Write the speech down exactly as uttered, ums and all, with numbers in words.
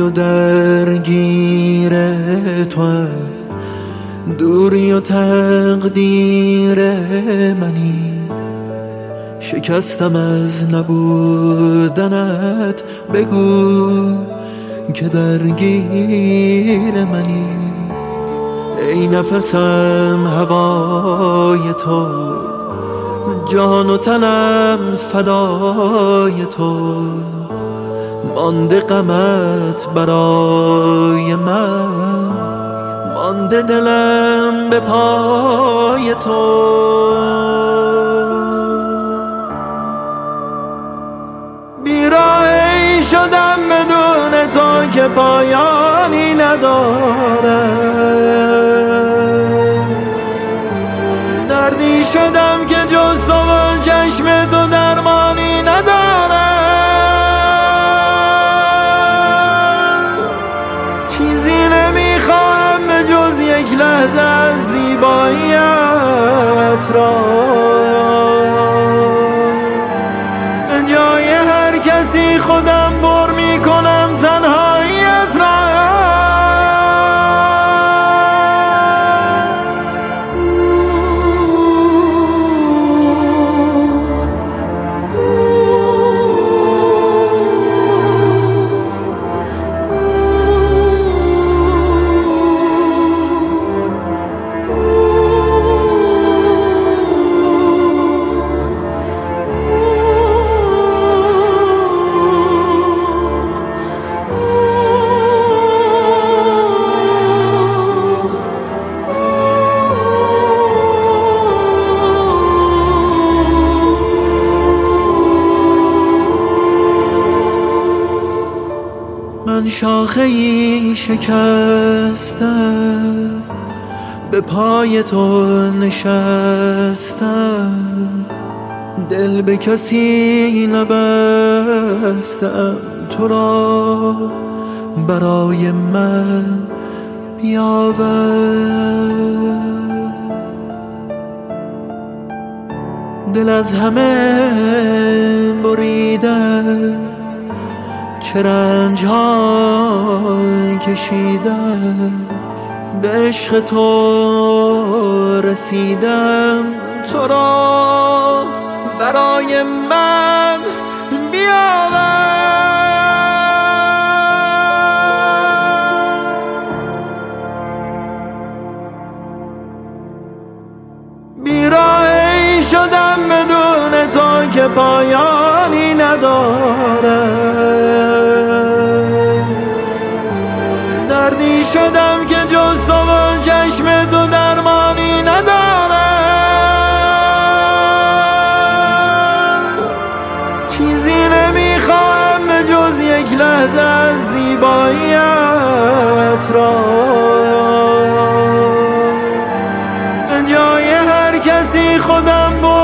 و درگیر تو، دوری و تقدیر منی. شکستم از نبودنت، بگو که درگیر منی. ای نفسم هوای تو، جان و تنم فدای تو. مانده غمت برای من، مانده دلم به پای تو. بیراهی شدم بدون تو که پایانی نداره. دردی شدم که جز تو و چشم تو درمانی نداره. چیزی نمیخواهم به جز یک لحظه از زیباییت را، به جای هر کسی خودم بر میکنم تنهاییت را. من شاخه‌ای شکستم، به پای تو نشستم. دل به کسی نبستم، تو را برای من بیاور. دل از همه بریدم، چه رنج ها کشیدم. به عشق تو رسیدم، تو را برای من بیاور. بیراهی شدم بدون تو که پایانی نداره. دردی شدم که جز تو و چشم تو درمانی نداره. چیزی نمیخواهم به جز یک لحظه از زیباییت را، به جای هر کسی خودم